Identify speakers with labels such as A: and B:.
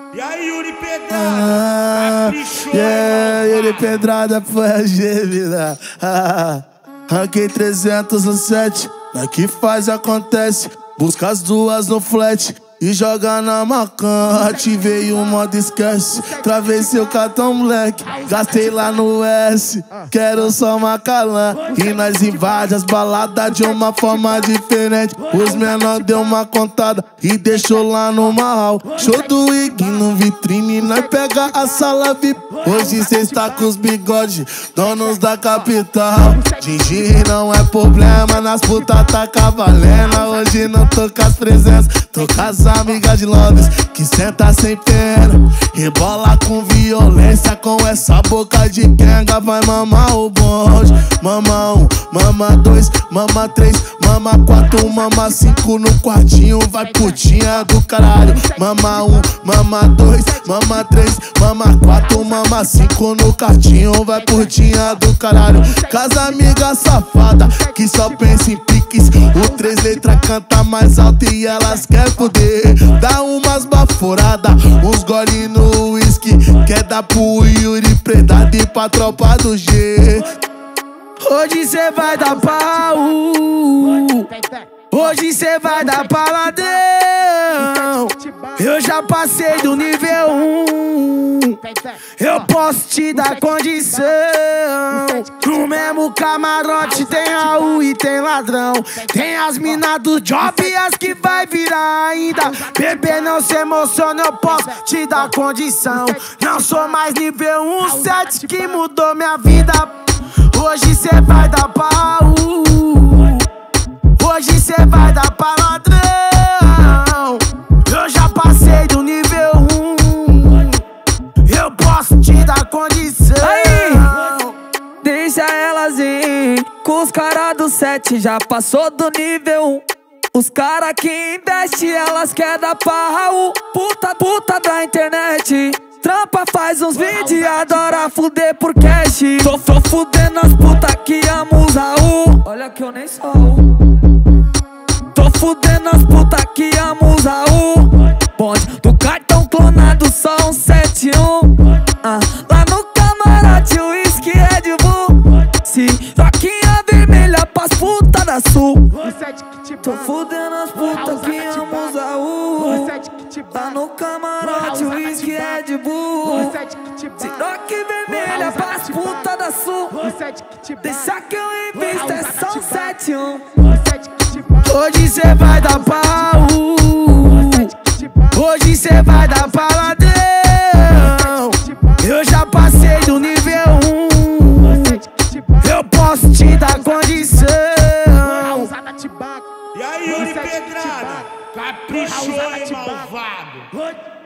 A: E aí, Yuri Pedrada?
B: Yuri Pedrada foi a gêmea. Ranquei 300 no 7. Daqui faz acontece. Busca as duas no flat e joga na macan. Ativei o modo esquece. Travei seu cartão, moleque. Gastei lá no S. Quero só Macalã. E nós invade as baladas de uma forma diferente. Os menor deu uma contada e deixou lá no marral. Show do Ig no vitrine. Nós pega a sala VIP. Hoje cê está com os bigodes, donos da capital. Gigi não é problema. Nas putas tá cavalena. Hoje não tô com as presenças, tô com as amiga de Londres que senta sem pena, rebola com violência, com essa boca de quenga. Vai mamar o bonde. Mama 1, mama 2, mama 3, mama 4, mama 5 no quartinho. Vai putinha do caralho. Mama 1, mama 2, mama 3, mama 4, mama 5 no quartinho. Vai putinha do caralho. Casa amiga safada que só pensa em piques. O 3 letras canta mais alto e elas querem poder. Dá umas baforadas, uns gole no whisky. Quer dar pro Yuri Pedrada e pra tropa do G.
C: Hoje cê vai dar pau. Hoje cê vai dar pra ladrão. Eu já passei do nível 1. Eu posso te dar condição. No mesmo camarote tem Raul e tem ladrão. Tem as minas do job e as que vai virar ainda. Bebê, não se emociona, eu posso te dar condição. Não sou mais nível 1, 7 que mudou minha vida. Hoje cê vai dar pau. Hoje cê vai dar pra ladrão. Eu já passei do nível 1. Eu posso te dar condição.
D: Aí, deixa elas ir. Com os caras do 7 já passou do nível 1. Os caras que investem, elas querem dar pra Raul. Puta da internet. Trampa, faz uns vídeos, adora fuder por cash. Tô fudendo as putas que amam os Raul. Olha que eu nem sou. Tô fudendo as putas que amam os Raul. Bonde do cartão clonado, só um 71. Lá no camarote, o uísque Red Bull. Roquinha vermelha pras putas da Sul. Tô fudendo as putas que amam os Raul. Lá no camarote, o uísque Red Bull. Roque vermelha pras putas da Sul. Deixa que eu invisto, é só um 71.
C: Hoje cê vai dar pau. Hoje cê vai dar pra ladrão. Eu já passei do nível 1. Eu posso te dar condição.
A: E aí, Yuri Pedrada? Caprichou, hein, malvado?